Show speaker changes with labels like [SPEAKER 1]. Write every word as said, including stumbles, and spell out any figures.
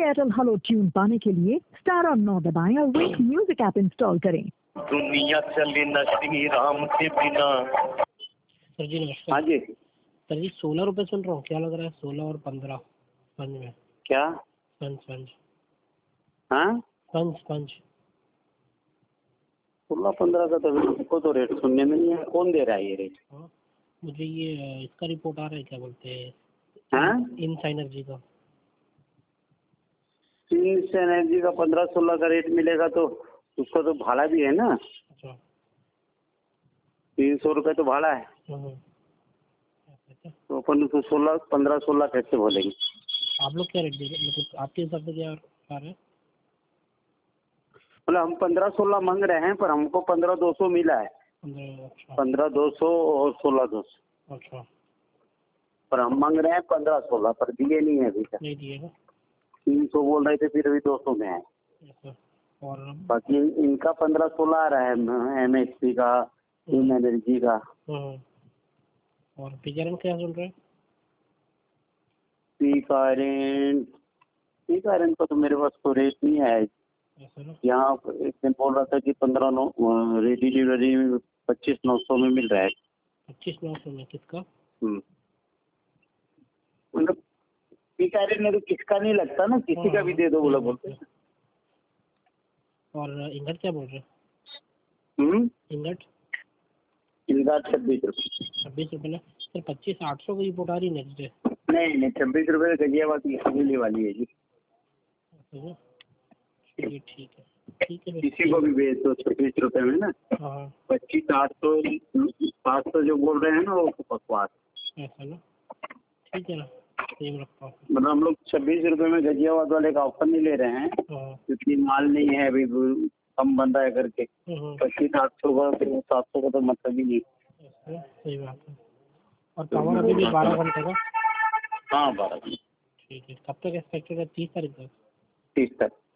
[SPEAKER 1] Airtel hello tune पाने के लिए स्टार और नौ दबाएं और विंक म्यूजिक ऐप इंस्टॉल करें।
[SPEAKER 2] दुनिया चले न श्री राम के बिना।
[SPEAKER 3] सर जी नमस्कार।
[SPEAKER 2] हाँ जी
[SPEAKER 3] सर जी सोलह रुपये सुन रहा हूँ, क्या लग रहा है? सोलह और पंद्रह पंच में
[SPEAKER 2] क्या?
[SPEAKER 3] पंच पंच
[SPEAKER 2] हाँ
[SPEAKER 3] पंच पंच
[SPEAKER 2] सोलह पंद्रह का तो को तो रेट सुनने में नहीं है। कौन दे रहा है ये रेट?
[SPEAKER 3] हाँ मुझे ये इसका रिपोर्ट आ रहा है, क्या बोलते हैं,
[SPEAKER 2] हाँ
[SPEAKER 3] इंस एनर्जी का।
[SPEAKER 2] इंस एनर्जी का पंद्रह सोलह का रेट मिलेगा तो उसका तो भाड़ा भी है ना।
[SPEAKER 3] अच्छा
[SPEAKER 2] तीन सौ रुपये तो भाड़ा है,
[SPEAKER 3] हम्म,
[SPEAKER 2] तो अपन उसको सोलह पंद्रह सोलह कैसे बोलेंगे?
[SPEAKER 3] आप लोग क्या रेट दे रहे, मतलब आपके हिसाब से क्या आ रहा है?
[SPEAKER 2] मतलब हम पंद्रह सोलह मांग रहे हैं, पर हमको पंद्रह दो सौ मिला है।
[SPEAKER 3] पंद्रह अच्छा
[SPEAKER 2] पंद्रह दो सौ और सोलह दो सौ,
[SPEAKER 3] अच्छा
[SPEAKER 2] पर हम मांग रहे हैं पंद्रह सोलह, पर दिए नहीं है अभी तक।
[SPEAKER 3] नहीं दिएगा
[SPEAKER 2] तीन सौ बोल रहे थे, फिर अभी दो सौ में है।
[SPEAKER 3] ऐसा। और
[SPEAKER 2] बाकी इनका पंद्रह सोलह आ रहा है, एम एच पी का, इन एनर्जी का।
[SPEAKER 3] हम्म, और पिजरन क्या सुन रहे हैं?
[SPEAKER 2] पी करेंट पी करेंट का तो मेरे पास तो रेट नहीं है।
[SPEAKER 3] ऐसा ना?
[SPEAKER 2] यहाँ एक दिन बोल रहा था कि पंद्रह नौ रेडी डिलीवरी पच्चीस नौ सौ में मिल रहा है।
[SPEAKER 3] पच्चीस नौ सौ में किसका?
[SPEAKER 2] हम्म। मतलब पी करेंट में तो किसका नहीं लगता ना, किसी का भी दे दो बोला बोलते।
[SPEAKER 3] और इंगट क्या बोल रहे हैं?
[SPEAKER 2] हम्म
[SPEAKER 3] इंगट
[SPEAKER 2] इनका छब्बीस रुपये
[SPEAKER 3] छब्बीस रुपये ना सर। पच्चीस आठ सौ की रिपोर्ट आ रही नेक्स्ट डे।
[SPEAKER 2] नहीं नहीं छब्बीस रुपये गजियाबाद की हवेली वाली है जी।
[SPEAKER 3] चलिए ठीक है ठीक है।
[SPEAKER 2] किसी को भी भेज दो छब्बीस रुपये में ना।
[SPEAKER 3] हाँ
[SPEAKER 2] पच्चीस आठ सौ सात सौ जो बोल रहे हैं ना, वो बकवास।
[SPEAKER 3] ऐसा ना? ठीक है ना, सेम रखता हूँ।
[SPEAKER 2] मतलब हम लोग छब्बीस रुपये में गजियाबाद वाले का ऑफर नहीं ले रहे हैं,
[SPEAKER 3] हाँ
[SPEAKER 2] क्योंकि माल नहीं है अभी, कम बन रहा है करके।
[SPEAKER 3] हम्म,
[SPEAKER 2] पच्चीस आठ सौ का फिर सात सौ का तो मतलब ही नहीं।
[SPEAKER 3] ऐसा, सही बात है। और पावर अभी भी बारह घंटे का?
[SPEAKER 2] हाँ बारह।
[SPEAKER 3] ठीक है, कब तक एक्सपेक्टेड है? तीस तारीख तक?
[SPEAKER 2] तीस तक।